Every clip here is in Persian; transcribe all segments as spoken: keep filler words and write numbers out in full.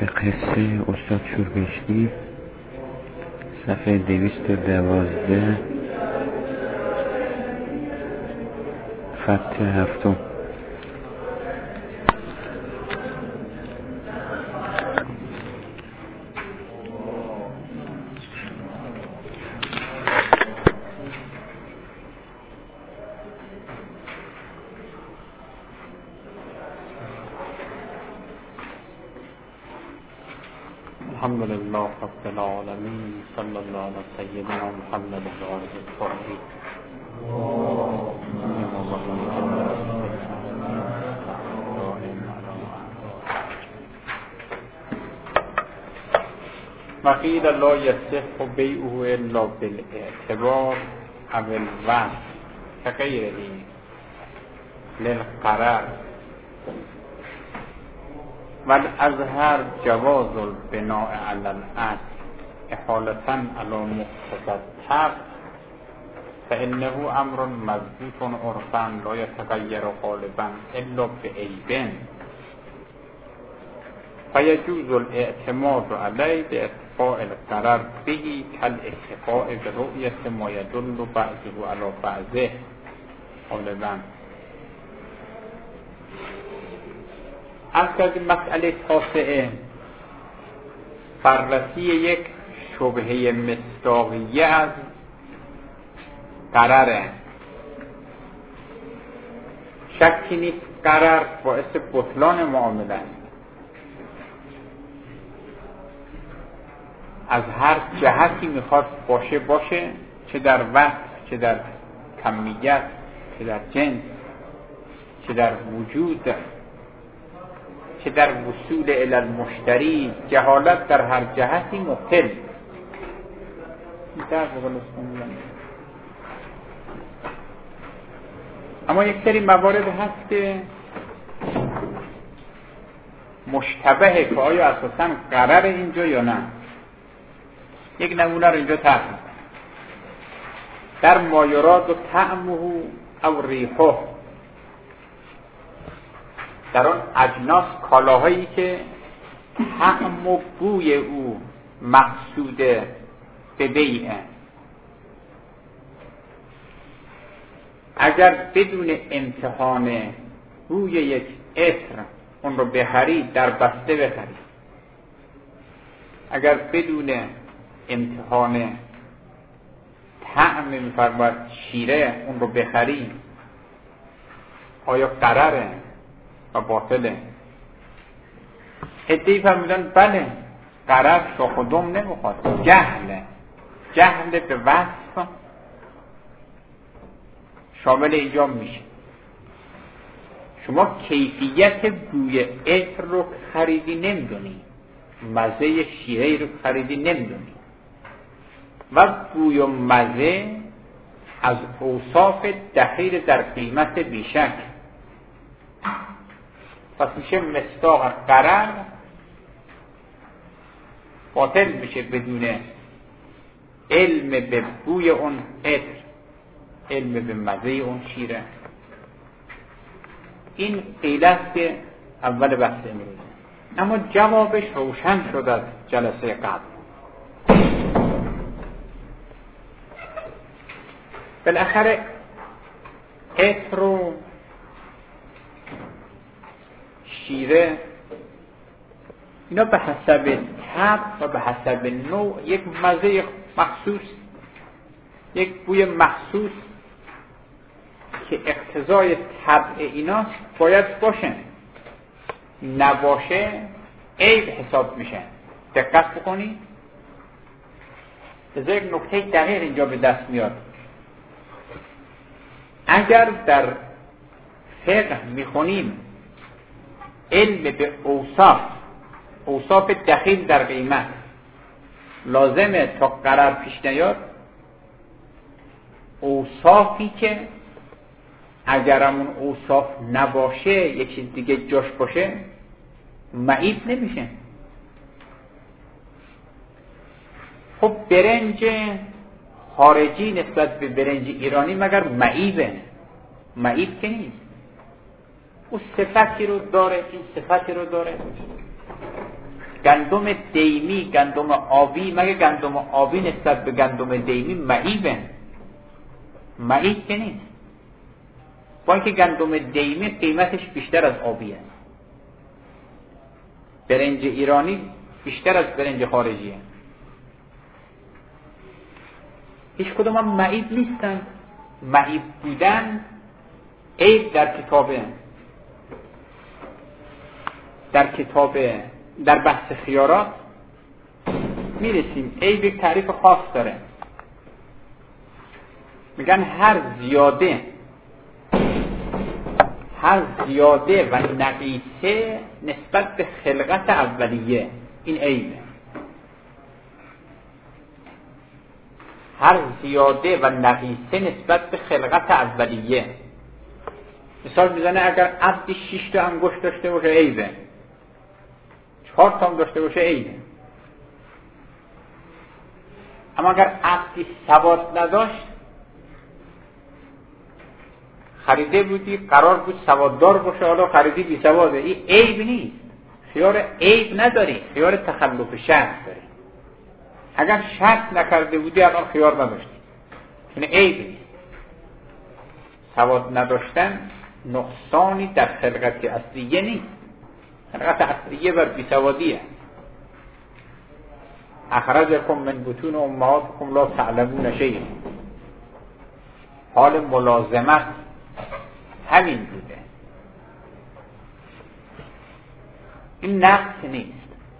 قصه استاد شوربشتی، صفحه دویست و دوازده، خط هفتم. الحمد لله رب العالمين، صلى الله على سيدنا محمد وعلى آله وقيل لا يصح بيعه الا بالاعتبار او الوصف كغيره للقرار، والأظهر جواز البناء على الأصل إحالة على مقتضى الطبع، فإنه أمر مضبوط عرفا لا يتغير غالبا إلا بعيب، فيجوز الاعتماد عليه باتفاء القرار به كالاتفاء برؤية ما يدل بعضه على بعضه غالبا. از کردیم مسئله تاسعه بررسی یک شبهه مصداقیه از قراره. شکی نیست قرار باعث بطلان معامله است. از هر جهتی میخواد باشه باشه، چه در وقت، چه در کمیت، چه در جنس، چه در وجود، که در وصول الی المشتری، جهالت در هر جهتی مبطل. اما یک سری موارد هست که مشتبهه که آیا اساساً قرار اینجا یا نه. یک نمونه رو اینجا طرح می‌کنم. در ما یراد و طعمه او ریحه، در آن اجناس کالاهایی که طعم و بوی او مقصود به بیعه، اگر بدون امتحان بوی یک عطر اون رو بخری، در بسته بخری. اگر بدون امتحان طعم می‌فرماید شیره اون رو بخری، آیا قراره و باطله؟ ادعی فرمودن بله، قرار شاخ و دم نمیخواد، جهله جهل به وصف شامل اینجا میشه. شما کیفیت بوی عطر رو خریدی نمیدونی، مزه شیره رو خریدی نمیدونی، و بوی و مزه از اوصاف دخیل در قیمت بیشک. پس میشه مصداق قرار باطل میشه بدون علم به بوی اون عطر، علم به مزه اون شیره. این قیل است که اول بحث امروز، اما جوابش روشن شد از جلسه قبل. بالاخره عطر و شیره اینا به حسب طبع و به حسب نوع یک مزه مخصوص، یک بوی مخصوص که اقتضای طبع ایناست باید باشه، نباشه عیب حساب میشه. دقت بکنید، از یک نکته دقیق اینجا به دست میاد. اگر در فقه میخونیم علم به اوصاف، اوصاف دخیل در قیمت لازمه تا قرار پیش نیاد، اوصافی که اگر همون اوصاف نباشه یک چیز دیگه جاش باشه معیب نمیشه. خب برنج خارجی نسبت به برنج ایرانی مگر معیبه؟ معیب که نیست. او صفتی رو داره، این صفتی رو داره. گندم دیمی، گندم آبی، مگه گندم آبی نسبت به گندم دیمی معیبه؟ معیب که نیست. با اینکه گندم دیمی قیمتش بیشتر از آبی است. برنج ایرانی بیشتر از برنج خارجیه. هیچ کدوم هم معیب نیستن. معیب بودن عیب در کتابه، در کتاب در بحث خیارات میرسیم. عیب یک تعریف خاص داره. میگن هر زیاده هر زیاده و نقیصه نسبت به خلقت اولیه، این عیبه. هر زیاده و نقیصه نسبت به خلقت اولیه. مثال میزنه اگر عبدی شش تا انگشت داشته باشه عیبه، چهار تا هم داشته باشه عیبه. اما اگر عبدی سواد نداشت، خریده بودی قرار بود سواددار باشه، حالا خریدی بی سواده، این عیب نیست. خیار عیب نداری، خیار تخلف شرط داری. اگر شرط نکرده بودی الان خیار نداشتی، چون عیب نیست. سواد نداشتن نقصانی در خلقت اصلیه نیست. خلقت اصلیه بر بی سوادیه. اخرجکم من بطون امهاتکم لا تعلمون شیئا. حال ملازمت همین بوده. این نقص نیست.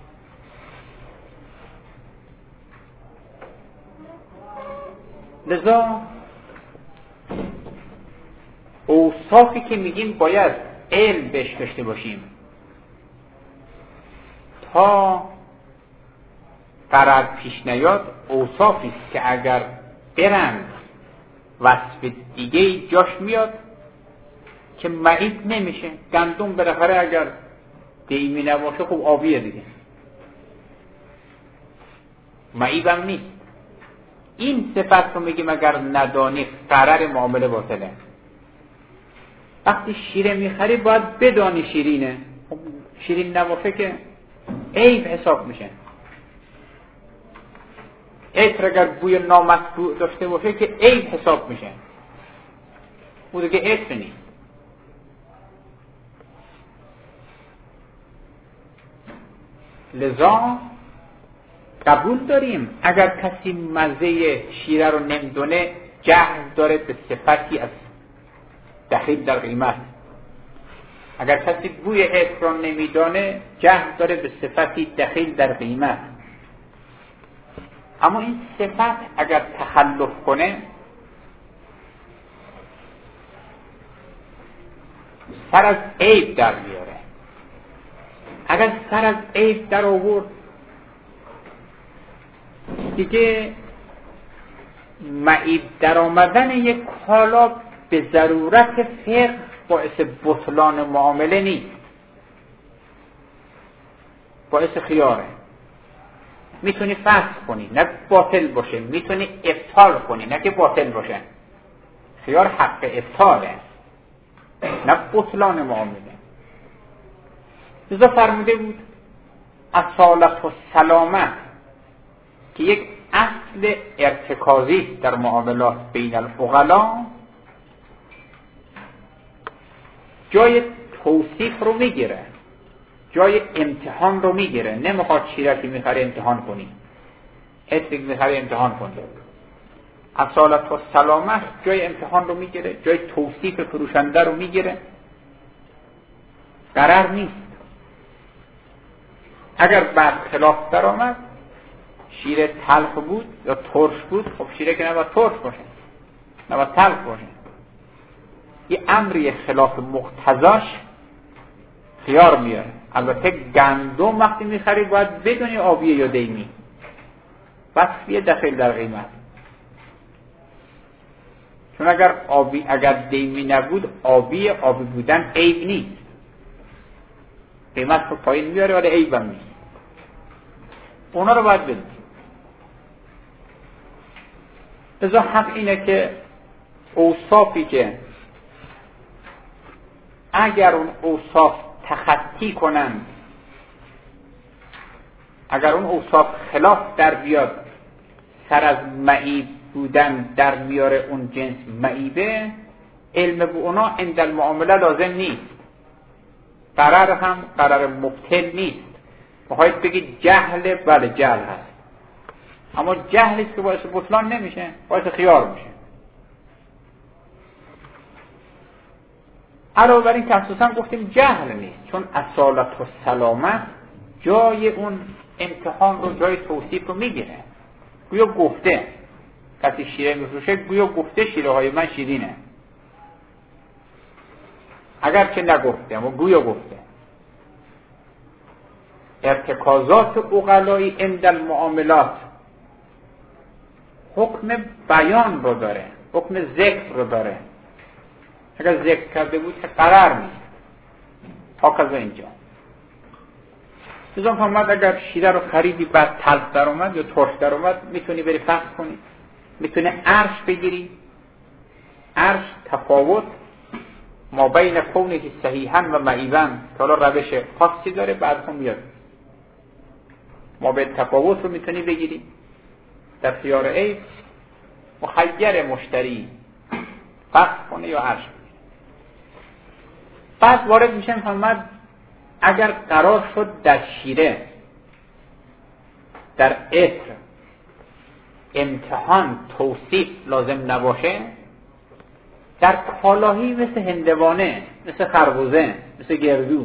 لذا اوصافی که میگیم باید علم بهش داشته باشیم تا قرار پیش نیاد، اوصافی است که اگر برند وصف دیگه جاش میاد که معیب نمیشه. گندم بالاخره اگر دیمی نباشه خب آبیه دیگه، معیبم نیست. این صفت رو میگیم اگر ندانی قرار معامله باطله. وقتی شیره میخری باید بدانی شیرینه، خب شیرین نباشه که عیب حساب میشه. عطر اگر بوی نامطبوع داشته باشه که عیب حساب میشه، او دیگه عطر نیست. لذا قبول داریم اگر کسی مزه شیره رو نمیدونه جهل داره به صفتی از دخیل در قیمت. اگر کسی بوی عطر رو نمیدونه جهل داره به صفتی دخیل در قیمت. اما این صفت اگر تخلف کنه سر از عیب در میاره. اگر سر از عیب در آورد دیگه معیب در آمدن یک کالا به ضرورت فقه باعث بطلان معامله نیست، باعث خیاره. میتونی فسخ کنی نه باطل باشه، میتونی ابطال کنی نه که باطل باشه. خیار حق ابطاله نه بطلان معامله. لذا فرموده بود اصالت و سلامت که یک اصل ارتکازی در معاملات بین العقلا جای توصیف رو میگیره، جای امتحان رو میگیره. نمیخواد شیرکی میخره امتحان کنی، عطر میخره امتحان کنی. اصالت و سلامت جای امتحان رو میگیره، جای توصیف فروشنده رو میگیره. قرار نیست اگر بعد خلاف در آمد، شیر تلخ بود یا ترش بود، خب شیره که نباید ترش باشه، نباید تلخ باشه. یه امری خلاف مقتضاش خیار میاره. البته گندم وقتی میخری باید بدونی آبیه یا دیمی، وصفیه دخیل در قیمت. چون اگر آبی اگر دیمی نبود آبی آبی بودن عیب نیست، قیمت رو پایین میاره ولی عیب هم نیست. اونا رو باید بدونی. لذا حق اینه که اوصافی که اگر اون اوصاف تخطی کنند اگر اون اوصاف خلاف در بیاد، سر از معیب بودن در میاره اون جنس معیبه، علم به اونا عند المعامله لازم نیست، قرار هم قرار مبطل نیست. بخواید بگید جهل، بله جهل هست، اما جهلی که باعث بطلان نمیشه، باعث خیار میشه. علاوه بر این که اساسا گفتیم جهل نیست، چون اصالت و سلامت جای اون امتحان رو، جای توصیف رو میگیره. گویا گفته کسی شیره میفروشه، گویا گفته شیره های من شیرینه، اگر که نگفته اما گویا گفته. ارتکازات عقلایی عند المعاملات حکم بیان رو داره، حکم ذکر رو داره. اگر ذکر کرده بود که قرار نیست. هاکذا اینجا بزن فرماد اگر شیره رو خریدی بعد تلخ در اومد یا ترش در اومد، میتونی بری فحص کنی، میتونی عرش بگیری. عرش تفاوت ما بین کونه صحیحا و معیبا که حالا روش خاصی داره، بعد هم میاد ما بین تفاوت رو میتونی بگیری. در خیار عیب مخیر مشتری فحص کنه یا عرش بگیری. بعد وارد میشه فرماد اگر قرار شد در شیره، در عطر امتحان توصیف لازم نباشه، در کالاهی مثل هندوانه، مثل خربوزه، مثل گردو،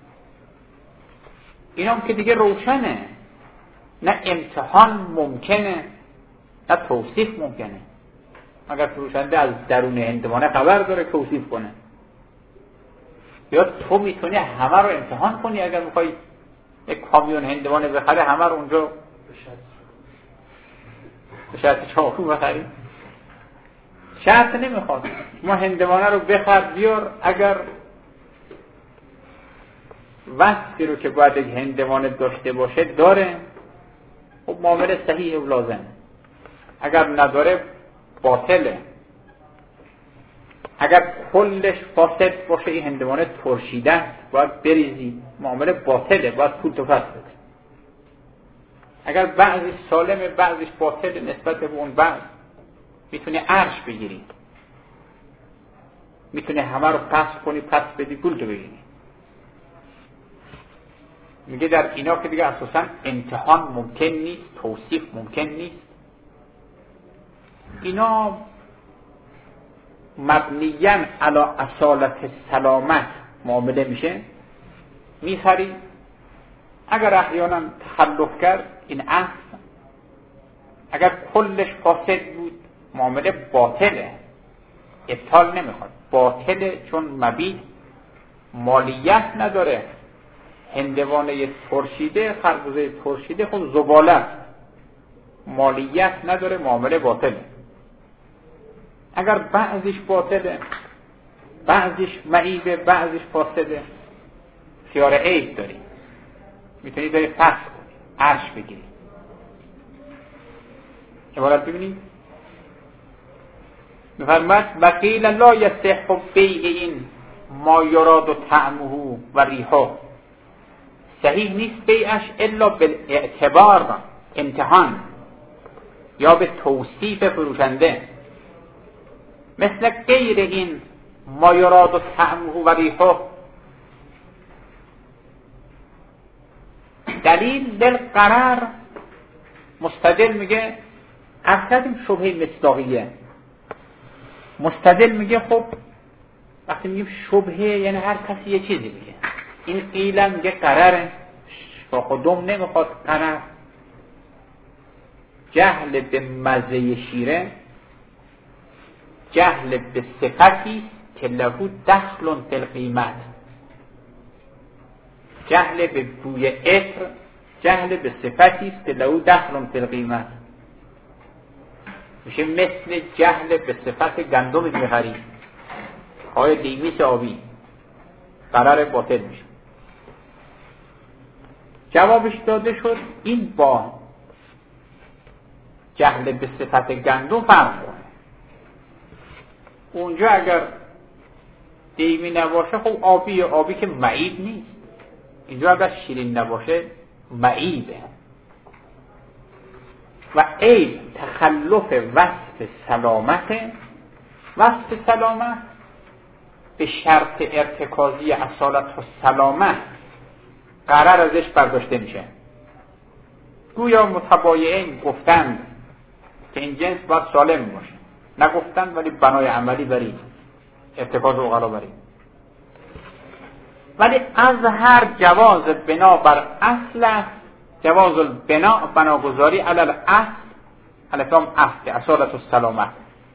اینا هم که دیگه روشنه، نه امتحان ممکنه نه توصیف ممکنه. اگر فروشنده از درون هندوانه خبر داره توصیف کنه، یا تو میتونی همه رو امتحان کنی. اگر میخوای یک کامیون هندوانه بخره، همه رو اونجا به شرط چاقو بخری، شرط نمیخواد. ما هندوانه رو بخر بیار، اگر وصفی رو که باید یک هندوانه داشته باشه داره، خب معامله صحیح و لازم. اگر نداره باطله. اگر کلش فاسد باشه، این هندوانه ترشیده است، باید بریزی، معامله باطله، باید پول تو پس بده. اگر بعضیش سالمه بعضیش باطله نسبت به اون بعض، میتونی عرش بگیری، میتونی همه رو پس کنی، پس بدی، پول تو بگیری. میگه در اینا که دیگه اساسا امتحان ممکن نیست، توصیف ممکن نیست. اینا مبنیاً علی اصالت سلامت معامله میشه. میخری، اگر احیانا تخلف کرد این اصل، اگر کلش فاسد بود معامله باطله، ابطال نمیخواد، باطله، چون مبیت مالیت نداره. هندوانه ترشیده، خربوزه ترشیده خود زباله، مالیت نداره، معامله باطله. اگر بعضیش باطله، بعضیش معیبه، بعضیش فاسده، خیار عیب داری، میتونی داری فحص کنی، عرش بگیری. عبارت ببینید میفرماد وقیل لا یصح بیع این ما یراد طعمه و ریحه، صحیح نیست بیعش الا بالاعتبار، امتحان یا به توصیف فروشنده. مثل غیر این ما یراد طعمه و ریحه، دلیل بالقرار مستدل میگه اصلا شبهه مصداقیه. مستدل میگه خب وقتی میگیم شبهه یعنی هر کسی یه چیزی میگه. این قیل میگه قراره، با خودم نمیخواد قرار. جهل به مزه شیره جهل به صفتی که لهو دخل فی القیمت. جهل به بوی عطر جهل به صفتی است که لهو دخل فی القیمت. میشه مثل جهل به صفت گندم میخری، های دیمیس آبی، قرار باطل میشه. جوابش داده شد این با جهل به صفت گندم فرق کنه. اونجا اگر دیمی نباشه خب آبی، آبی که معیب نیست. اینجا اگر شیرین نباشه معیبه، و عیب تخلف وصف سلامت. وصف سلامت به شرط ارتکازی اصالت و سلامت قرار ازش برداشته میشه. گویا متبایعین گفتند که این جنس باید سالم باشه، نگفتند ولی بنای عملی برید، ارتکاز عقلا برید. ولی از هر جواز بنا بر اصل، جواز البناء بناگذاری علی الاصل، الاسلام اصل اصالت السلامت،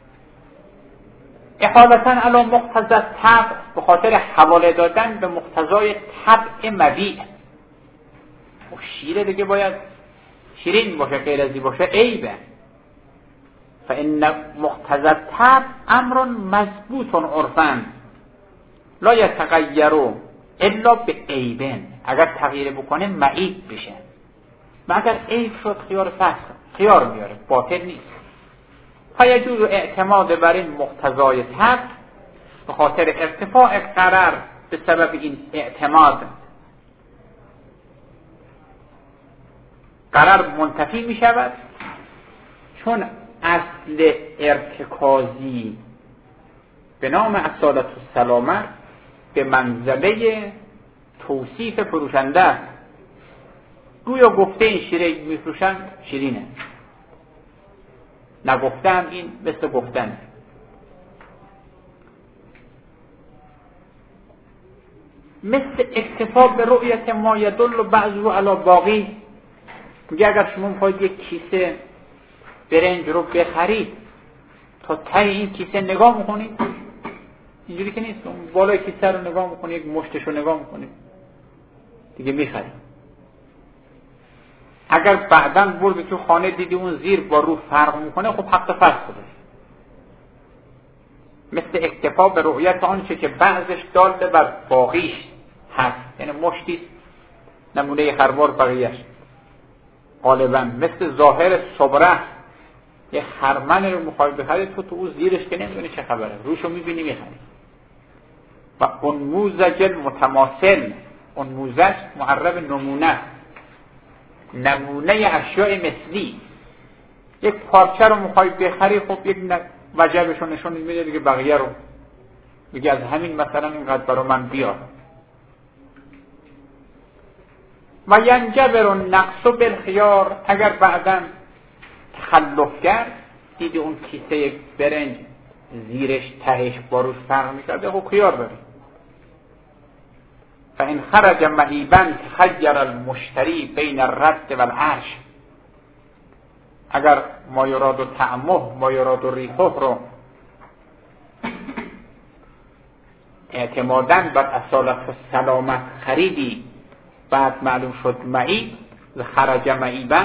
احالتا علی مقتضی طبع، به خاطر حواله دادن به مقتضای طبع مبیع. و شیره دیگه باید شیرین باشه، غیر ازی باشه عیبه. فان مقتضی طبع امر مضبوط عرفا لا یتغیر الا به عیبن، اگر تغییر بکنه معیب بشه. و اگر عیب شد خیار فسخ، خیار میاره، باطل نیست. فیجوز اعتماد بر این مقتضای طبع، به خاطر ارتفاع قرار به سبب این اعتماد قرار منتفی می شود، چون اصل ارتکازی به نام اصالت و سلامت به منزله توصیف فروشنده است. گویا گفته این شیره میفروشن شیرینه، نگفتم این مثل گفتن. مثل اکتفا به رؤیت ما یدل بعضو علی باقی. میگه اگر شما میخواید یک کیسه برنج رو بخرید، تا ته این کیسه نگاه میکنید، اینجوری که نیست اون بالای کیسه رو نگاه میکنید، یک مشتش رو نگاه میکنید دیگه میخرید. اگر بعداً برد تو خانه دیدی اون زیر با رو فرق میکنه، خب حق فسخ داره. مثل اکتفا به رؤیت آنچه که بعضش دال بر باقیش هست، یعنی مشتی نمونه خروار بقیهش غالبا مثل ظاهر صبره. یه خرمن رو میخوای بخرید تو تو اون زیرش که نمیدونی چه خبره، روشو میبینی میخری. و اون موزج متماثل، اون موزج معرب نمونه، نمونه اشیاء مثلی. یک پارچه رو میخوای بخری، خب یک وجبش رو نشون میده دیگه، بقیه رو میگه از همین مثلا اینقدر برای من بیار. و ینجبر النقص بالخیار، اگر بعداً تخلف کرد، دیدی اون کیسه یک برنج زیرش تهش باروش فرق میکرده، خب خیار داری. فإن خرج مهیبا تخیر المشتری بین الرد والعرش، اگر ما یراد و طعمه ما یراد و ریحه رو اعتماداً بر اصالت و سلامت خریدی، بعد معلوم شد معیب، خرج معیبا،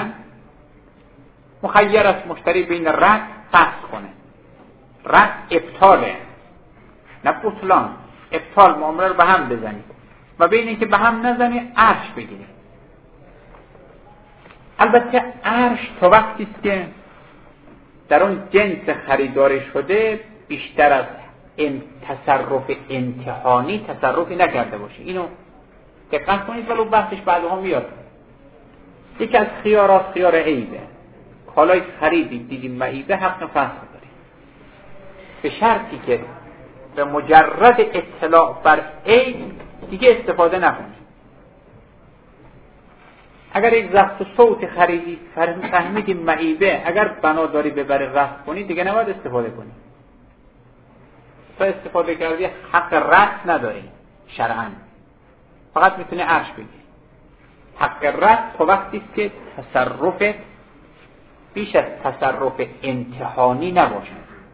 مخیر است مشتری بین رد فسخ کنه. رد ابطاله، نه بطلان. ابطال معامله رو به هم بزنی و بین اینکه به هم نزنی عرش بگیری. البته عرش تا وقتی است که در اون جنس خریداری شده بیشتر از این تصرف امتحانی تصرفی نکرده باشه. اینو دقت کنید، ولو بحثش بعدها میاد. یکی از خیارات خیار عیبه. کالای خریدی دیدی معیبه، حق فسخ داری، به شرطی که به مجرد اطلاع بر عیب دیگه استفاده نکنی. اگر یک ضبط صوت خریدی فهمیدی معیبه، اگر بنا داری ببری رفع کنی دیگه نباید استفاده کنی. تا استفاده کردی حق رد نداری شرعاً، فقط میتونی عرش بگی. حق رد تا وقتی است که تصرف بیش از تصرف امتحانی نباشه.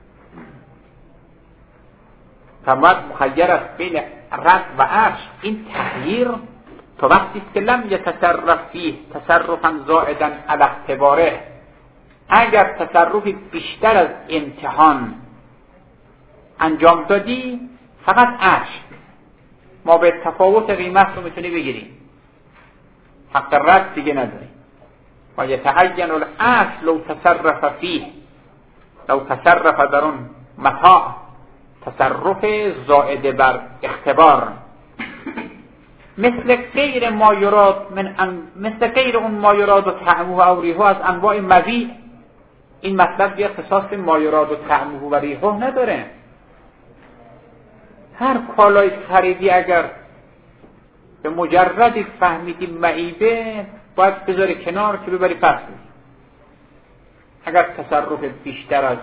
فمرد مخیر است بین رد و عرش. این تغییر تا وقتی است که لم یتصرف فیه تصرفا زائدا علی اعتباره، اگر تصرفی بیشتر از امتحان انجام دادی فقط عرش، ما به تفاوت قیمت رو میتونی بگیری، حق رد دیگه نداری. و یتعین العرش لو تصرف فیه، لو تصرف در اون متاع تصرف زائد بر اختبار، مثل غیر ما یراد من ان... مثل غیر اون ما یراد و طعمه و اوریه از انواع مبیع این مطلب یه اختصاص مایراد و طعمه و ریحه نداره. هر کالای خریدی اگر به مجردی فهمیدی معیبه باید بذاری کنار که ببری پس بید. اگر تصرف بیشتر از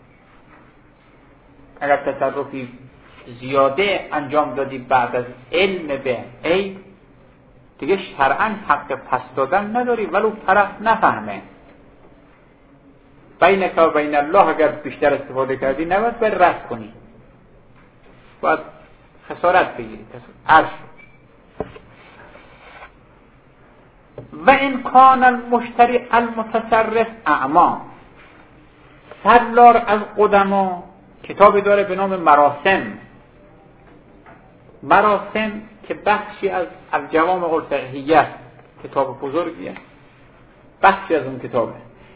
اگر تصرفی زیاده انجام دادی بعد از علم به عیب، دیگه شرعاً حق پس دادن نداری ولو طرف نفهمه. بینک و بین الله اگر بیشتر استفاده کردی نباید باید رد کنی، باید خسارت بگیری. عرش و این کان المشتری المتصرف اعما. سرلار از قدما کتابی داره به نام مراسم. مراسم که بخشی از الجوامع الفقهیه، کتاب بزرگیه، بخشی از اون کتابه.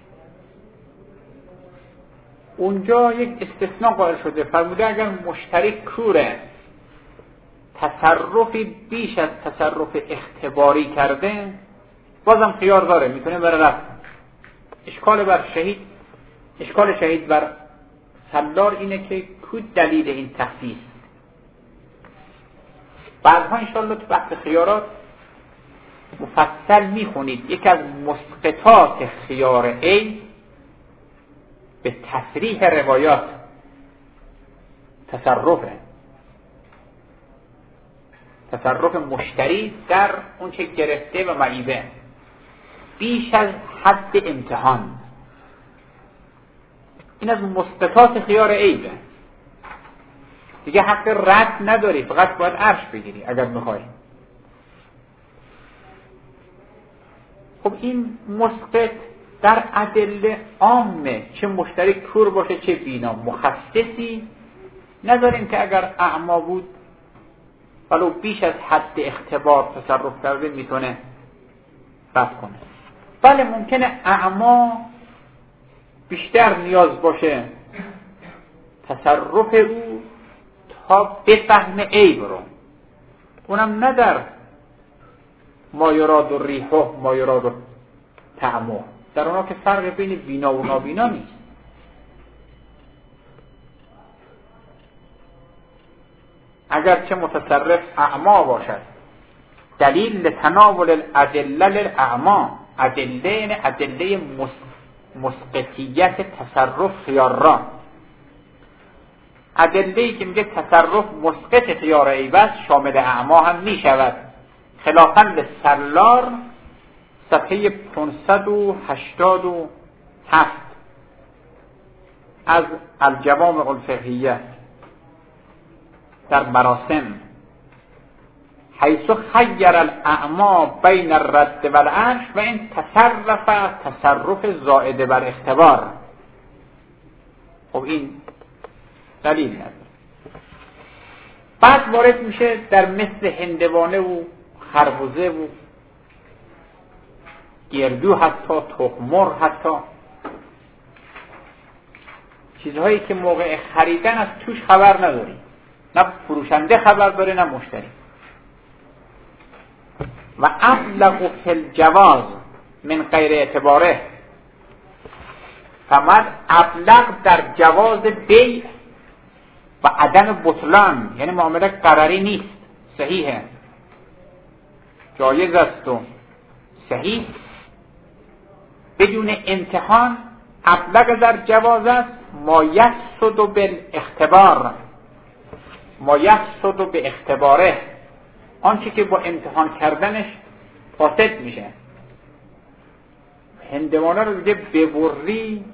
اونجا یک استثناء قائل شده، فرموده اگر مشتری کوره، تصرفی بیش از تصرف اختباری کرده، بازم خیار داره، میتونه بره رفت. اشکال بر شهید اشکال شهید بر سلار اینه که کود دلیل این تخصیص. بعدها انشاءالله تو بحث خیارات مفصل میخونید. یکی از مسقطات خیار ای به تصریح روایات تصرفه تصرف مشتری در اون چه گرفته و معیبه بیش از حد امتحان. این از مسقطات خیار عیبه، دیگه حق رد نداری، فقط باید عرش بگیری اگر میخوای. خب این مسقط در ادله عامه، چه مشتری کور باشه چه بینا، مخصصی نداریم که اگر اعما بود ولو بیش از حد اختبار تصرف کرده میتونه رد کنه. بله ممکنه اعما بیشتر نیاز باشه تصرف او تا بفهم عیب رو، اونم نه در مایراد و ریحه مایراد و طعمه، در اونا که فرق بین بینا و نابینا نیست. اگر چه متصرف اعما باشد، دلیل تناول الادله للاعما، ادله یعنی ادله مسقطیت تصرف خیار را. ادله‌ای که میگه تصرف مسقط خیار عیب است شامل اعما هم میشود. خلافاً به سرلار صفحه پانصد و هشتاد و هفت از الجوامع الفقهیه در مراسم، حیث خیر الاعما بین الرد و العرش و این تصرف تصرف زائد بر اختبار. خب این دلیل نداره. بعد وارد میشه در مثل هندوانه و خربوزه و گردو، حتی تخمر، حتی چیزهایی که موقع خریدن از توش خبر نداری، نه فروشنده خبر داره نه مشتری. و ابلغ فی الجواز من غیر اعتباره، فمد ابلغ در جواز بیع و عدم بطلان، یعنی معامله قراری نیست، صحیحه، جایز است و صحیح بدون امتحان. ابلغ در جواز است ما یفسد بالاختبار، ما یفسد به اختباره، آنچه که با امتحان کردنش فاسد میشه. هندوانه رو دیگه ببری،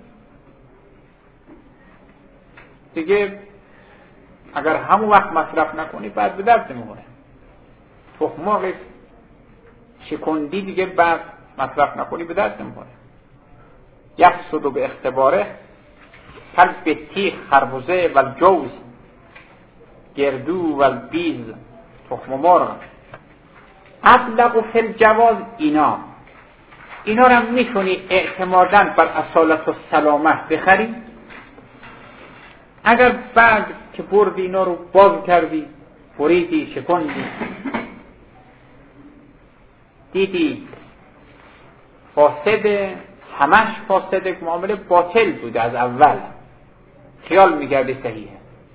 دیگه اگر همون وقت مصرف نکنی بعد به درد میخوره. تخم‌مرغ شکندی دیگه بعد مصرف نکنی به درد نمیخوره. یفسد به اختباره کل بطیخ خربوزه و الجوز، گردو و البیز تخم مرغ. ابلغ فی الجواز اینا اینا رو هم میتونی اعتماداً بر اصالت و سلامت بخری. اگر بعد که بردی اینا رو باز کردی، بریدی، شکندی، دیدی فاسد، همش فاسده، معامله باطل بوده از اول، خیال میکرده صحیحه.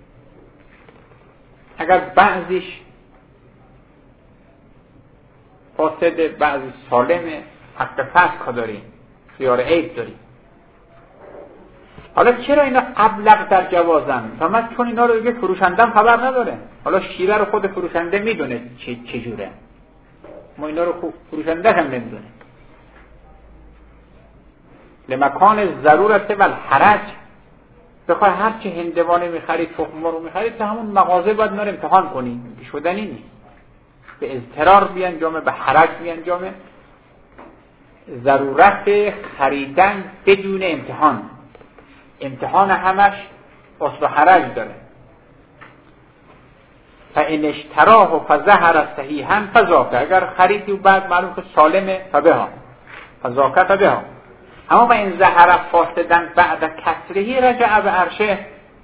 اگر بعضیش فاسده بعضی سالمه، حق فسخ داریم، خیار عیب داریم. حالا چرا اینا ابلغ در جوازن؟ فقط چون اینا رو دیگه فروشندم خبر نداره. حالا شیره رو خود فروشنده میدونه چه چجوره، ما اینا رو فروشنده هم نمیدونه. لمکان ضرورت و الحرج، بخوای هر چه هندوانه میخرید، تخم مرغ میخرید، تا همون مغازه باید اینا رو امتحان کنی، شدنی نیست. به اضطرار بیانجامه، به حرج بیانجامه. ضرورت خریدن بدون امتحان، امتحان همش اصل و حرج داره. فان اشتراه فظهر صحیحا فذاک، اگر خریدی و بعد معلوم که سالمه فبها فذاک فبها. اما این ظهر فاسدن بعد کسره رجع به عرشه،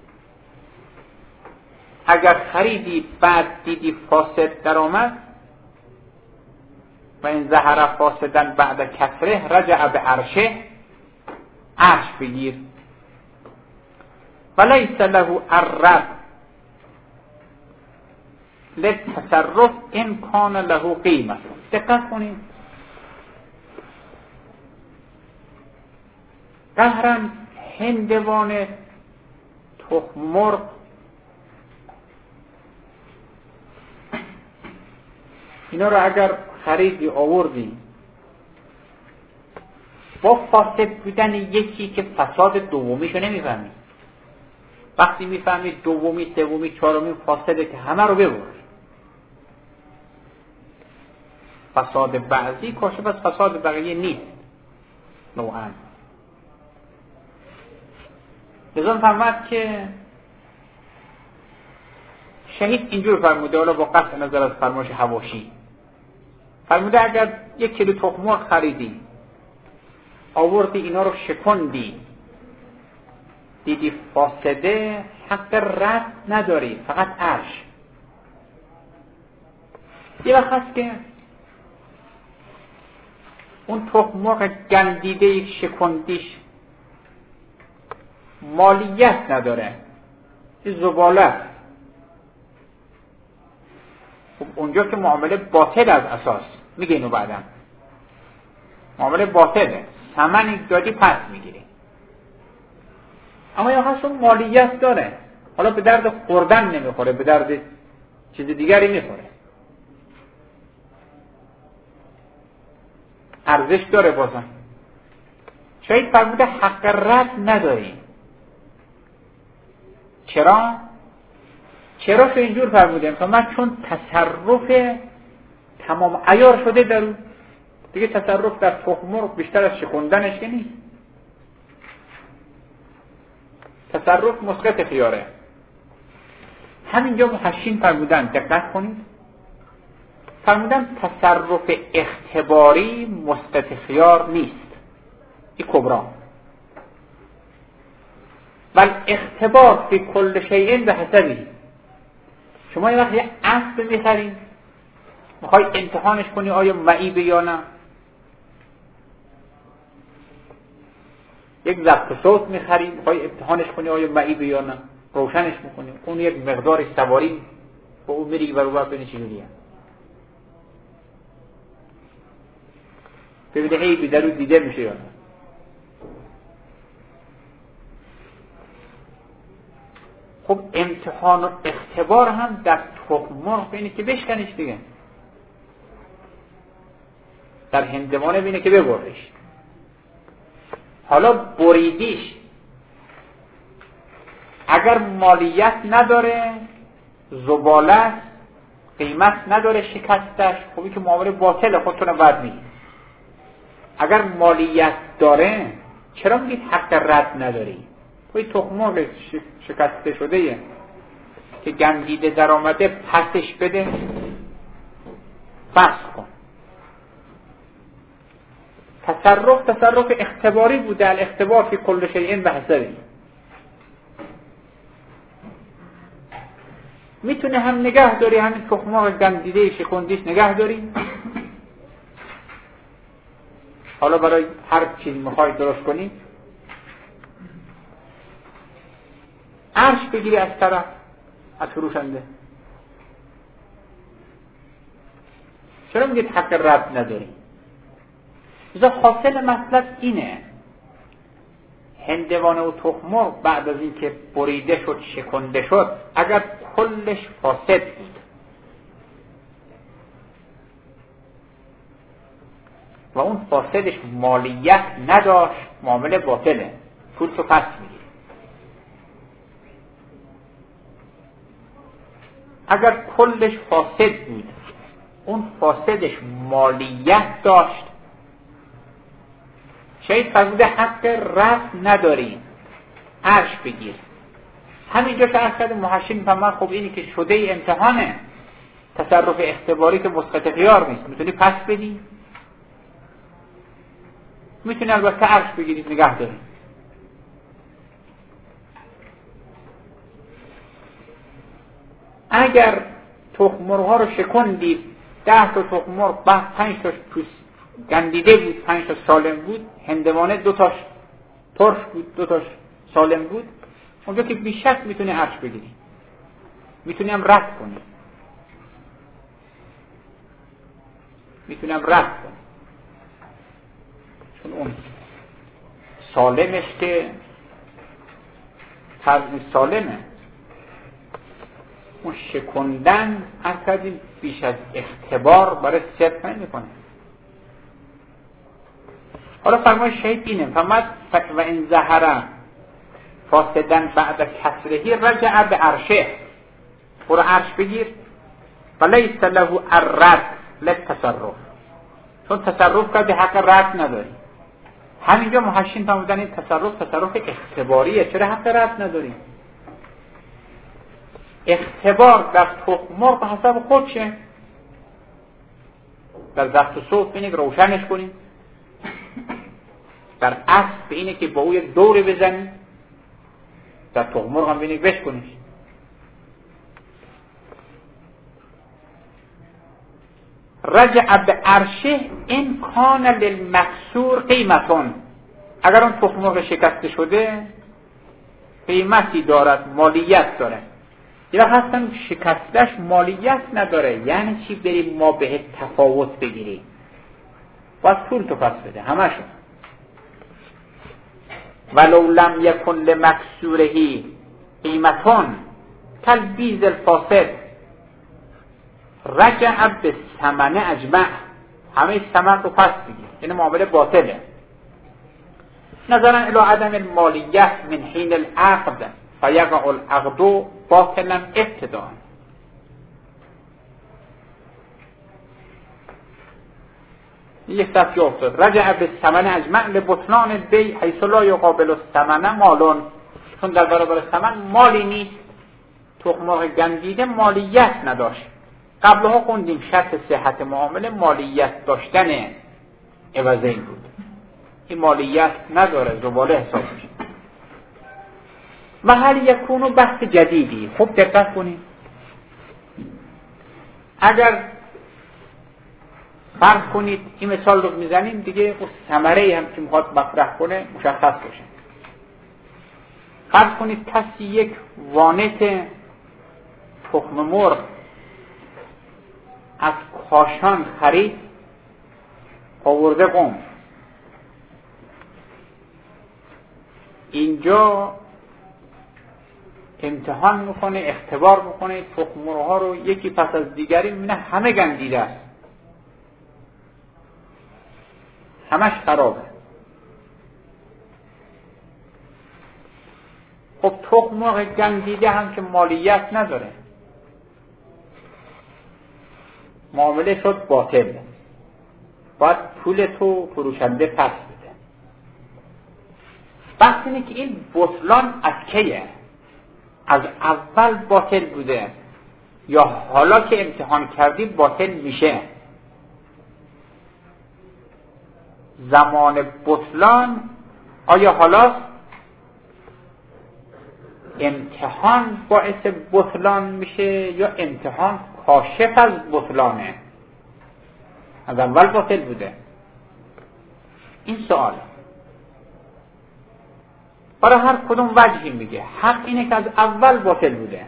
اگر خریدی بعد دیدی فاسد در آمد، و این ظهر فاسدن بعد کسره رجع به عرشه، عرش بگیر. ولیس له الرد للتصرف ان کان له قیمه. دقت کنید، قهرن هندوانه، تخم مرغ، اینا رو اگر خریدی آوردی با فاسد بودن یکی که فساد دومیشو نمیفهمی، وقتی میفهمی دومی سومی چهارمی فاسده که همه رو ببر. فساد بعضی کاشف از فساد بقیه نیست نوعا. لذا فرمود که شهید اینجور فرموده، حالا با قطع نظر از فرمایش حواشی، فرموده اگر یک کیلو تخم مرغ خریدی، آوردی اینا رو شکندی، دیدی فاسده، حق رد نداری، فقط عرش. یه وقت هست که اون تخم مرغ گندیده شکندیش مالیت نداره، این زباله. خب اونجا که معامله باطل از اساس، میگه اینو بعداً معامله باطله، ثمنی دادی پس میگیری. اما یا هست اون مالیت داره، حالا به درد خوردن نمیخوره، به درد چیز دیگری میخوره، ارزش داره بازم. شاید فرموده حق رد نداری. چرا؟ چرا شو اینجور فرموده؟ من چون تصرف تمام عیار شده در اون دیگه، تصرف در تخم مرغ بیشتر از شکندنش که نیست. تصرف مسقط خیاره. همینجا محشین فرمودن، دقت کنید، فرمودن تصرف اختباری مسقط خیار نیست، این کبرا. ولی اختبار فی کل شیء به حسبی. شما یه وقت یه اسب میخرید، میخوای امتحانش کنی آیا معیبه یا نه. یک ضبط صوت میخری، میخوای امتحانش کنی آیا معیبه یا نه، روشنش میکنی، اون یک مقدار سواری با اون میری و رو بر بینی چجوریه، ببینه عیبی در اون دیده میشه یا نه. خب امتحان و اختبار هم در تخم مرغ بینه که بشکنش دیگه، در هندوانه بینه که ببرش. حالا بریدیش، اگر مالیت نداره، زباله، قیمت نداره شکستش، خب این که معامله باطله، خودتون بعد میگید. اگر مالیت داره چرا میگید حق رد نداری؟ خب تخم مرغ شکسته شده یه که گندیده در آمده، پسش بده، فسخ کن. تصرف تصرف اختباری بوده، الاختبار فی کل شیء به حسبی. میتونه هم نگه داری، همین تخم مرغ گندیده شکندیش نگه داری، حالا برای هر چیز میخوای درست کنی، عرش بگیری از طرف از فروشنده. چرا میگید حق رد نداری؟ لذا حاصل مطلب اینه، هندوانه و تخم‌مرغ بعد از اینکه بریده شد، شکنده شد، اگر کلش فاسد بود و اون فاسدش مالیت نداشت، معامله باطله، پول تو پس میگیری. اگر کلش فاسد بود، اون فاسدش مالیت داشت، شاید فرموده حق رفع نداری، عرش بگیر. همینجا که عرش کرده محشین فهمد خب اینی که شده امتحانه، تصرف اختباری که مسقط خیار نیست، میتونی پس بدی، میتونی البته عرش بگیری نگه داری. اگر تخم مرغ ها رو شکندید، ده تا تخم مرغ بعد پنج تاش گندیده بود، پنج تا سالم بود، هندوانه دو تاش ترش بود، دو تاش سالم بود، اونجا که بیشک میتونی عرش بگیری، میتونی هم رد کنی، میتونی هم رد کنی، چون اون سالمش که طبع سالمه، اون شکندن از کردیم بیش از اختبار برای صدق نمی کنه. حالا فرمای شهید اینه، فرماد و این زهره فاسدن بعد کسرهی رجع به عرشه، برو عرش بگیر، و لیس له الرد للتصرف، چون تصرف کرده حق رد نداری. همینجا محشین فرمودن این تصرف تصرف اختباریه، چرا حق رد نداری؟ اختبار در تخم مرغ به حساب خودشه، در وقت صبح بینید روشنش کنید، در اصل به اینه که با او یک دوره بزنید، در تخم مرغ هم بینید بش کنید. رجع به عرشه این کان للمکسور قیمتون، اگر اون تخم مرغ شکسته شده قیمتی دارد، مالیت داره. یا هستن شکستش مالیت نداره، یعنی چی؟ بریم ما به تفاوت بگیریم، باید پول تو پس بده همشون. ولو لم یکن لمکسورهی قیمتون کالبیز الفاسد رجع به ثمن اجمع، همه ثمن رو پس بگیر، این معامله باطله. نظرا الی عدم المالیت من حین العقد فیقع العقد باطلا ابتداء. یک صفحه افتاد رجع به ثمن اجمع لبطلان بی حیث لا یقابل الثمن مالون، چون در برابر ثمن مالی نیست. تخم مرغ گندیده مالیت نداشت. قبلها خوندیم شرط صحت معامله مالیت داشتن عوضی بود، این مالیت نداره، زباله حساب میشه. و هل یکونو بحث جدیدی. خوب دقت کنید، اگر فرض کنید این مثال رو میزنیم دیگه اون ثمره هم که میخواد مطرح کنه مشخص باشه. فرض کنید کسی یک وانت تخم مرغ از کاشان خرید، آورده قم. اینجا امتحان میکنه، اختبار میکنه تخم مرغ ها رو، یکی پس از دیگری میبینه همه گندیده است، همش خرابه. خب تخم مرغ گندیده هم که مالیت نداره، معامله شد باطل، باید پول تو فروشنده پس بده. بحث اینه که این بطلان از کیه؟ از اول باطل بوده یا حالا که امتحان کردی باطل میشه؟ زمان بطلان آیا حالا امتحان باعث بطلان میشه یا امتحان کاشف از بطلانه؟ از اول باطل بوده. این سوال برای هر کدوم وجهی میگه. حق اینه که از اول باطل بوده،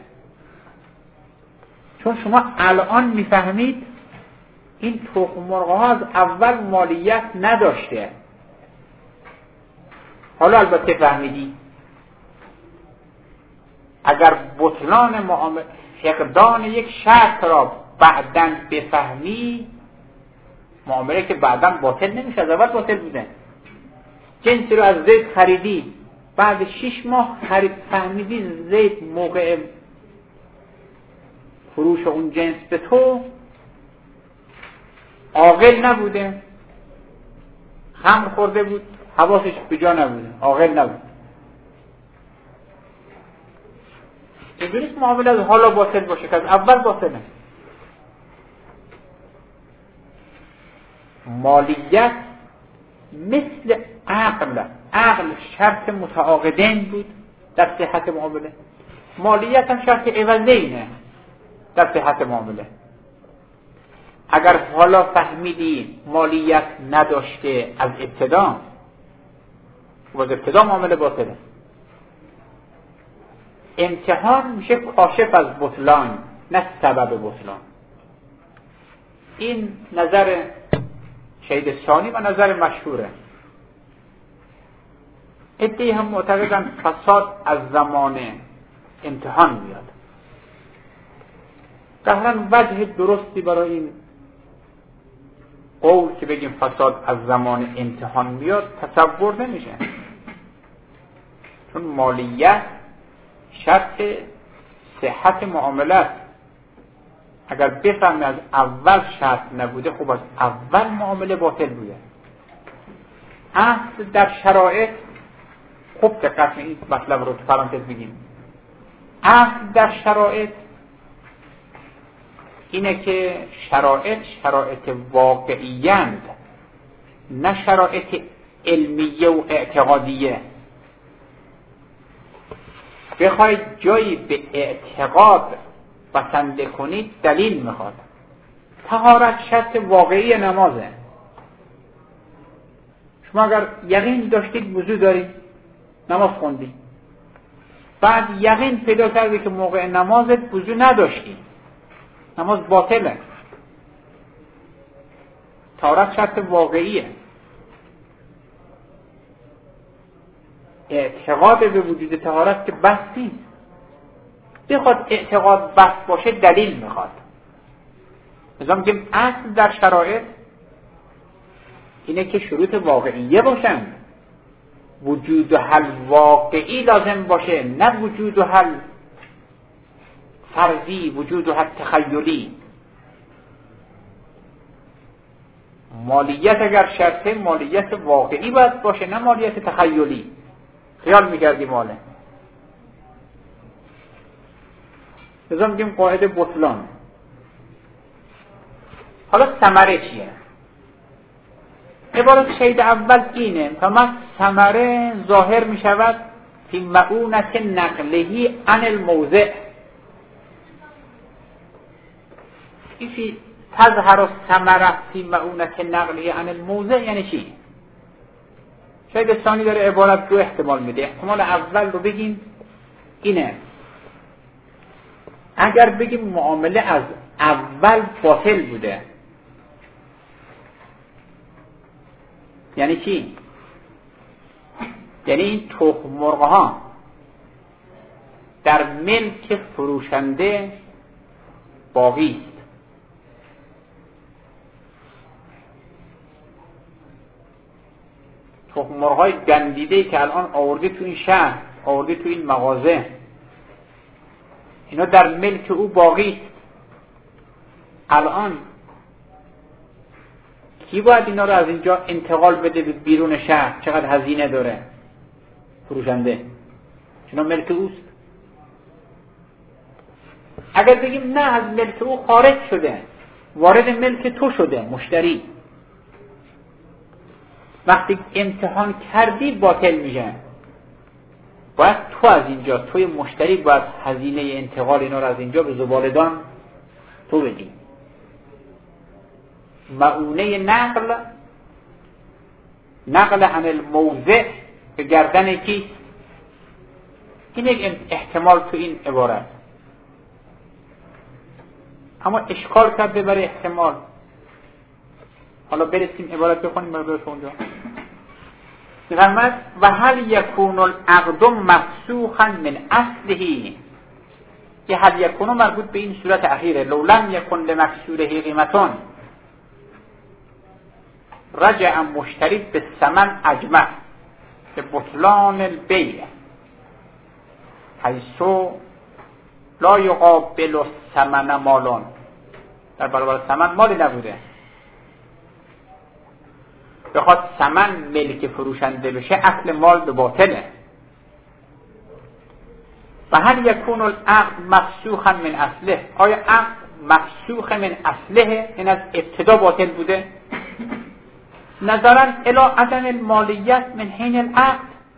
چون شما الان میفهمید این تخم مرغ ها از اول مالیت نداشته. حالا البته فهمیدی اگر بطلان معامله، فقدان یک شرط را بعداً بفهمی، معامله که بعداً باطل نمیشه، از اول باطل بوده. جنسی رو از زید خریدی، بعد شش ماه خرید فهمیدی زید موقع فروش اون جنس به تو عاقل نبوده، خمر خورده بود، حواسش به جا نبوده، عاقل نبود. اینجوریه معامله از حالا باطل باشه که از اول باطله. مالیت مثل عقل، عقل شرط متعاقدین بود در صحت معامله، مالیت هم شرط عوضینه در صحت معامله. اگر حالا فهمیدی مالیت نداشته از ابتدا، و از ابتدا معامله باطله. امتحان میشه کاشف از بطلان، نه سبب بطلان. این نظر شهید ثانی و نظر مشهوره. عده‌ای هم معتقدن فساد از زمان امتحان میاد. قهرن وجه درستی برای این قول که بگیم فساد از زمان امتحان میاد تصور نمیشه، چون مالیت شرط صحت معاملات. اگر بفهمی از اول شرط نبوده، خب از اول معامله باطل بوده. اصل در شرایط، خب دقت این مطلب رو تو پرانتز بگیم، اصل در شرایط اینه که شرایط شرایط واقعیند، نه شرایط علمیه و اعتقادیه. بخواید جایی به اعتقاد بسنده کنید دلیل میخواد. طهارت شرط واقعی نمازه. شما اگر یقین داشتید وضو دارید، نماز خوندید، بعد یقین پیدا کردید که موقع نمازت وضو نداشتید، نماز باطله. طهارت شرط واقعیه. اعتقاد به وجود طهارت که بس نیست. بخواد اعتقاد بس باشه دلیل میخواد. مثلا میگیم اصل در شرایط اینه که شروط واقعیه باشن، وجود و حل واقعی لازم باشه، نه وجود و حل فرضی، وجود و حل تخیلی. مالیت اگر شرطه، مالیت واقعی باید باشه، نه مالیت تخیلی. خیال میکردی ماله. لذا میگیم قاعده بطلان. حالا ثمره چیه؟ عبارت شهید اول اینه: فما ثمره ظاهر میشود فی معونت نقلهی عن الموضع. این تظهر ثمره فی معونت نقلهی عن الموضع یعنی چی؟ شهید ثانی داره عبارت دو احتمال میده. احتمال اول رو بگیم اینه: اگر بگیم معامله از اول باطل بوده، یعنی چی؟ یعنی این تخم مرغ ها در ملک فروشنده باقی است. تخم مرغ های گندیده که الان آوردی تو این شهر، آوردی تو این مغازه، اینا در ملک او باقی است. الان کی باید اینا رو از اینجا انتقال بده به بیرون شهر؟ چقدر هزینه داره فروشنده، چون ملک اوست. اگر بگیم نه، از ملک او خارج شده، وارد ملک تو شده، مشتری، وقتی امتحان کردی باطل میشه. باید تو از اینجا، توی مشتری باید هزینه انتقال اینا رو از اینجا به زبالدان تو بدی. معونه نقل نقل عن الموضع به گردن کی؟ این یک احتمال تو این عبارت، اما اشکال کرده برای احتمال. حالا برسیم عبارت بخونیم مقدارش اونجا. می‌فرماید و هل یکون العقد مفسوخا من اصله، که هل یکون مربوط به این صورت اخیره، لو لم یکن لمکسوره قیمتون رجع مشتری به ثمن اجمع به بطلان البیع حیث لا یقابل الثمن مالون، در برابر ثمن مالی نبوده، بخواد ثمن ملک فروشنده بشه اصل مال به باطله. و هل یکون العقد مفسوخا من اصله، آیا عقد مفسوخ من اصله، این از ابتدا باطل بوده؟ نظرا الی عدم المالیت من حین العقد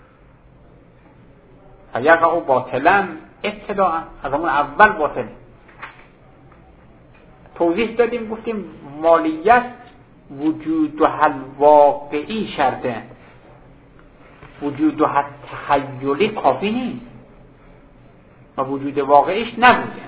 فیقع باطلا ابتداء، از همون اول باطل. توضیح دادیم گفتیم مالیت وجود و حل واقعی شرطه، وجود و حل تخیلی کافی نیست و وجود واقعیش نبوده.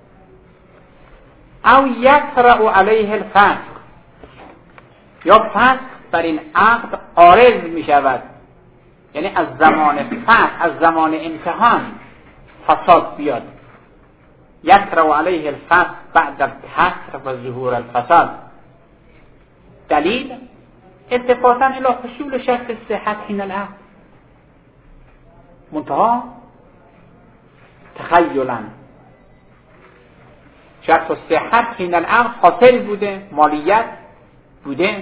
او یطرأ علیه الفسق، یا فسق بر این عقد عارض می شود، یعنی از زمان فسق، از زمان امتحان فساد بیاد. یطرأ علیه الفسق بعد الکسر و ظهور الفساد. دلیل اتفاقا الی حصول شرط صحت حین العقد، منتها تخیلا شرط صحت حین العقد حاصل بوده، مالیت بوده،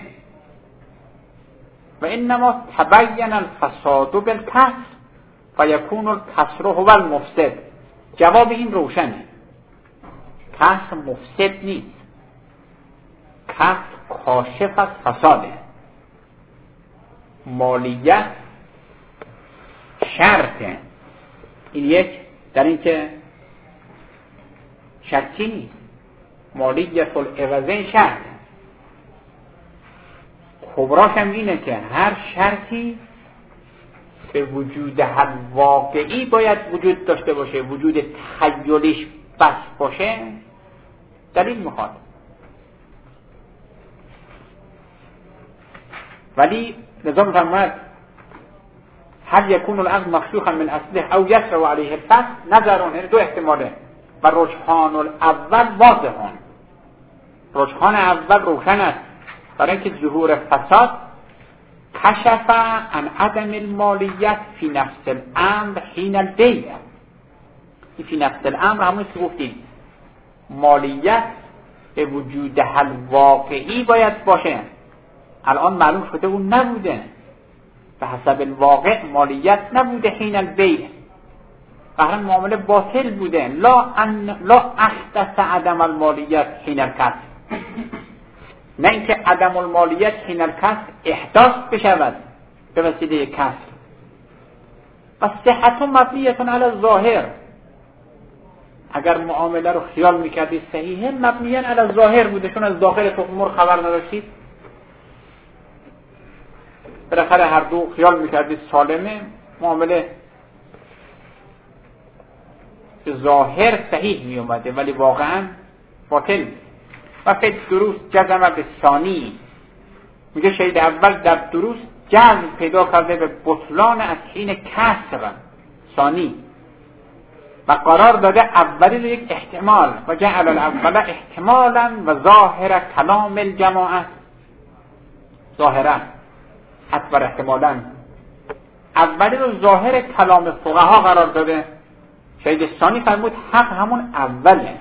و انما تبین الفساد بالکسر فیکون الکسر هو المفسد. جواب این روشنه، کسر مفسد نیست، کسر کاشف از فساده. مالیت شرطه، این یک در این که شرطی نیست، مالیت العوضین شرط. خبراش هم اینه که هر شرطی به وجود حل واقعی باید وجود داشته باشه، وجود تخیلیش بس باشه دلیل میخواد. ولی نظام فرماید هل یکون العقد مفسوخا من اصله او یطرأ علیه الفسق، نظرون، یعنی دو احتماله، و رجحان الاول واضحون، رجحان اول روشن است، برای اینکه ظهور فساد کشف عن عدم المالیت فی نفس الامر حین البیع. این فی نفس الامر همون که گفتیم مالیت به وجود حل واقعی باید باشه، الان معلوم شده اون نبوده، به حسب الواقع مالیت نبوده حین البیع، بهرن معامله باطل بوده. لا ان لا احدث عدم المالیت حین الکسر، نه اینکه عدم المالیت حین الکسر احداث بشود به وسیله کسر. و صحت مبنیه علی الظاهر، اگر معامله رو خیال میکردید صحیحه مبنیاً علی الظاهر بوده، چون از داخل تو امور خبر نداشتید، بالاخره هر دو خیال میکردید سالمه، معامله به ظاهر صحیح میومده ولی واقعا باطل. و فقط دروس جزم به ثانی، میگه شهید اول در دروس جزم پیدا کرده به بطلان از حین کسر ثانی، و قرار داده اولی رو یک احتمال، و جعل الاول احتمالا و ظاهر کلام الجماعت، ظاهرا حتما احتمالا اولی رو ظاهر کلام فقها قرار داده. شهید ثانی فرمود حق همون اوله.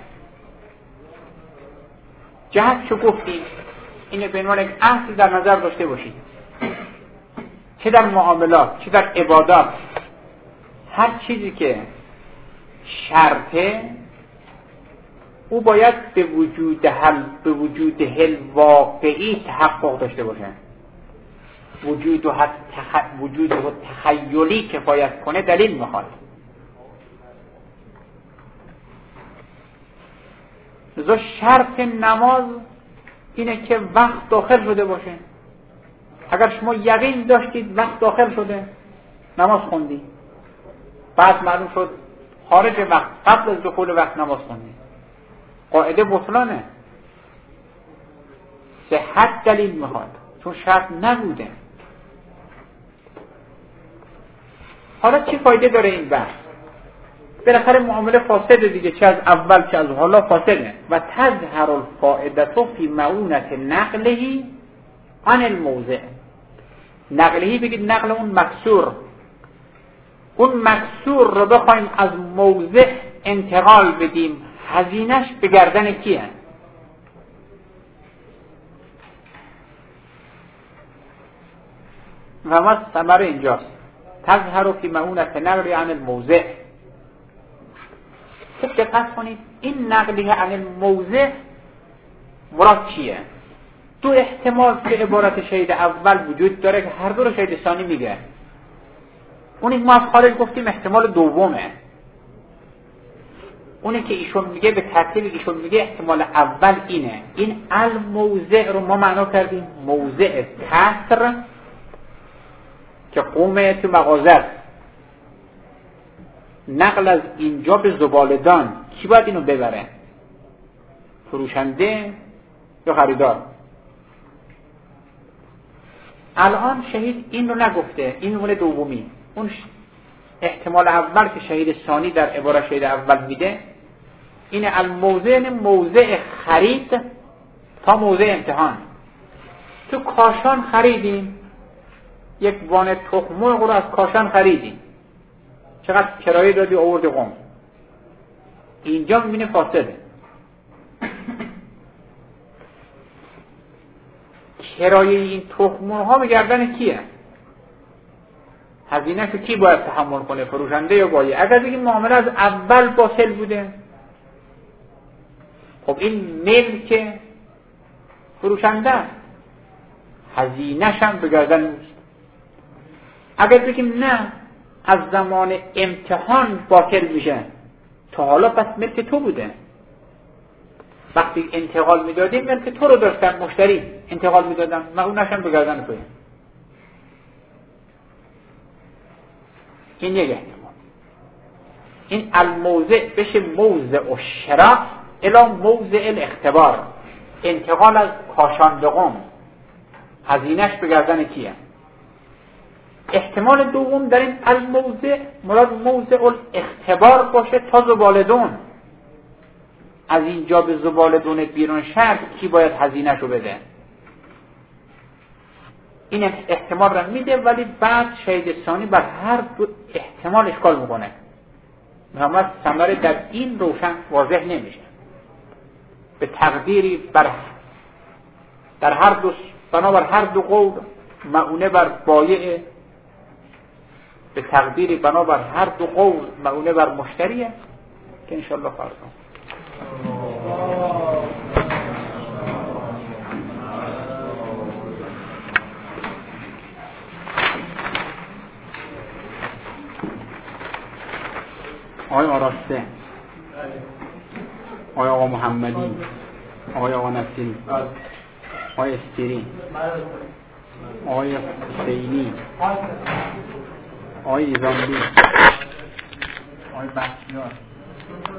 جهت چو گفتیم اینه به عنوان یک اصل در نظر داشته باشید، چه در معاملات چه در عبادات، هر چیزی که شرطه او باید به وجود حل به وجود حل واقعی تحقق داشته باشه. وجود و حد تخ... وجود و تخیلی کفایت کنه دلیل میخواد. لذا شرط نماز اینه که وقت داخل شده باشه. اگر شما یقین داشتید وقت داخل شده، نماز خوندی، بعد معلوم شد خارج وقت، قبل از دخول وقت نماز خوندی، قاعده بطلانه. صحت دلیل میخواد، چون شرط نبوده. حالا چه فایده داره این بحث؟ بالاخره معامله فاسده دیگه، چه از اول چه از حالا فاسده. و تظهر الفائدة فی معونة نقله عن الموضع. نقلهی بگید نقل اون مکسور، اون مکسور رو بخوایم از موضع انتقال بدیم، هزینه‌اش به گردن کیه؟ و ما ثمر اینجاست. تظهر فی معونة نقل عن الموضع. خوب دقت کنید، این نقلیه عن الموضع مراد چیه؟ دو احتمال که عبارت شهید اول وجود داره که هر دو رو شهید ثانی میگه. اونی که ما از خارج گفتیم احتمال دومه. اونی که ایشون میگه به ترتیب ایشون میگه احتمال اول اینه. این الموضع رو ما معنا کردیم موضع کسر که قومه تو مغازه. نقل از اینجا به زبالدان، کی باید اینو ببره؟ فروشنده یا خریدار؟ الان شهید این رو نگفته، این مول دومی. اون احتمال اول که شهید ثانی در عبارت شهید اول میده این الموضع، موضع خرید تا موضع امتحان. تو کاشان خریدیم، یک وان تخم مرغ رو از کاشان خریدیم، چقدر کرایه دادی آوردی قم. اینجا میبینه فاسده. کرایه این تخم مرغ ها به گردن کیه؟ هزینه که کی باید تحمل کنه؟ فروشنده یا بایی؟ اگر دیگه معامله از اول باطل بوده، خب این ملک فروشنده، هزینه‌ش هم به گردن اوست. اگر بگیم نه از زمان امتحان باطل میشه، تا حالا پس ملک تو بوده. وقتی انتقال میدادیم ملک تو رو داشتن، مشتری انتقال میدادن، معونش هم به گردن توه. این یک احتمال. این الموضع بشه موضع الشراء الی موضع الاختبار. انتقال از کاشان به قم، هزینه‌اش به گردن کیه؟ احتمال دوم در این الموضع مراد موضع الاختبار باشه تا زبالدون. از اینجا به زبالدون بیرون شهر کی باید هزینه‌ش رو بده؟ این احتمال را میده، ولی بعد شهید ثانی بر هر دو احتمال اشکال میکنه. محمد ثمره در این روشن واضح نمیشه. به تقدیری بر در هر دو بنابر هر دو قول معونه بر بایع، به تقدیری بنابر هر دو قول معونه بر مشتریه که انشالله فردا آقای آراسته، آقای آقا محمدی، آقای آقا نصیری، آقای استیری، آقای حسینی، آقای ایزاندی، آقای بختیار،